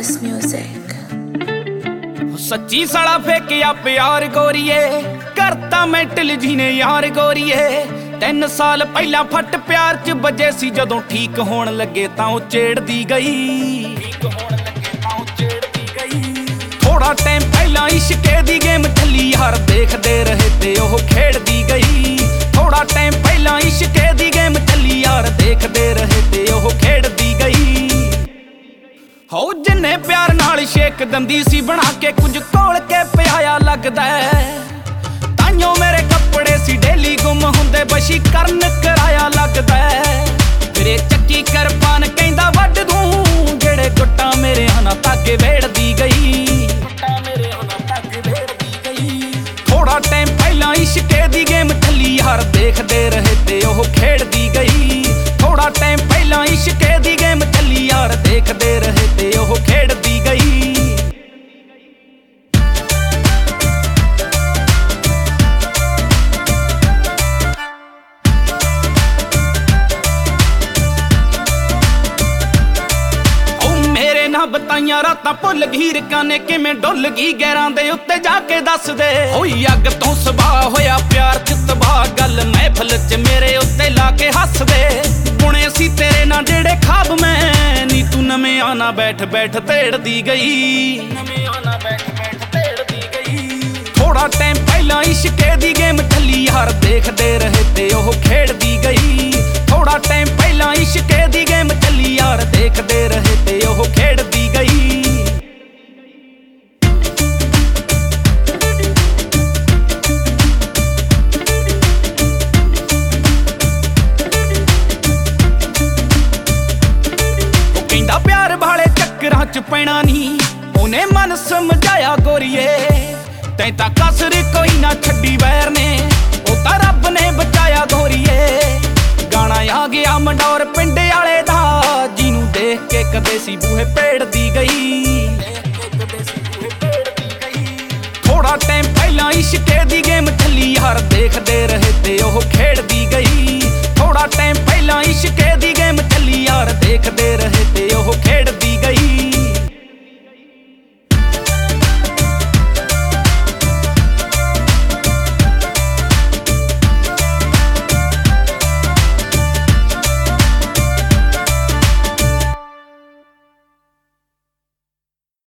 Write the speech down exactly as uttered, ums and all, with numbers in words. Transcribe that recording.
This music. सच्ची सड़ा फेकिया प्यार गोरीए करता मैंटल जी ने यार गोरीए तीन साल पहला फट प्यार च बजे सी जदों ठीक होण लगे तां ओ छेड़दी गई थोड़ा टाइम पहला इश्के दी गेम चली यार देखदे रहे ते ओह खेड़दी गई थोड़ा टाइम पहला इश्के दी गेम चली यार देखदे रहे ते ओह खेड़दी गई हो जिन्ने प्यार नाल शेक दंदी सी बना के कुछ कोल के पियाया लगदा ताइयों मेरे कपड़े सी डेली गुम हुंदे बशी करन कराया लगदा तेरे चक्की करपान कहंदा वड्ड दूं जेड़े गुट्टा मेरे हना ताके वेड़दी गई थोड़ा टाइम पहला इश्के दी गेम चली यार देखदे रहे ते ओह खेड़दी गई थोड़ा टाइम पहला इश्के दी गेम चली यार देखदे रहे ते ओह खेड़दी गई बताइया रातां भुल गई रकाने किवें डुल गई गैरां दे उत्ते जाके दस दे होई अग तों सुभाऽ होया प्यार च तबाह गल महफल च मेरे उत्ते लाके हस दे बुने सी तेरे नाल जेड़े खाब मैं नी तू नवें आना बैठ बैठ तेड़दी गई नवें आना बैठ बैठ तेड़दी गई थोड़ा टाइम पहला इश्के दी गेम चली यार देखदे रहे ते ओह खेड़दी गई थोड़ा टाइम पहला इश्के दी गेम चली यार देखदे रहे ते ओह खेड़दी गई कहंदा प्यार भाले चक्करां च पैणा नहीं उन्हें मन समझाया गोरीए तैं तां कसर कोई ना छड्डी वैर ने ओ तां रब ने बचाया गोरीए गाना आ गया मंडौर पिंड आले दा जिनू देख के कदे सी बूहे पेड़दी गई थोड़ा टाइम पहला इश्के दी गेम चली यार देखदे रहे ते ओह खेड़दी गई थोड़ा टाइम पहला इश्के दी गेम चली यार देखदे रहे ते ओह खेड़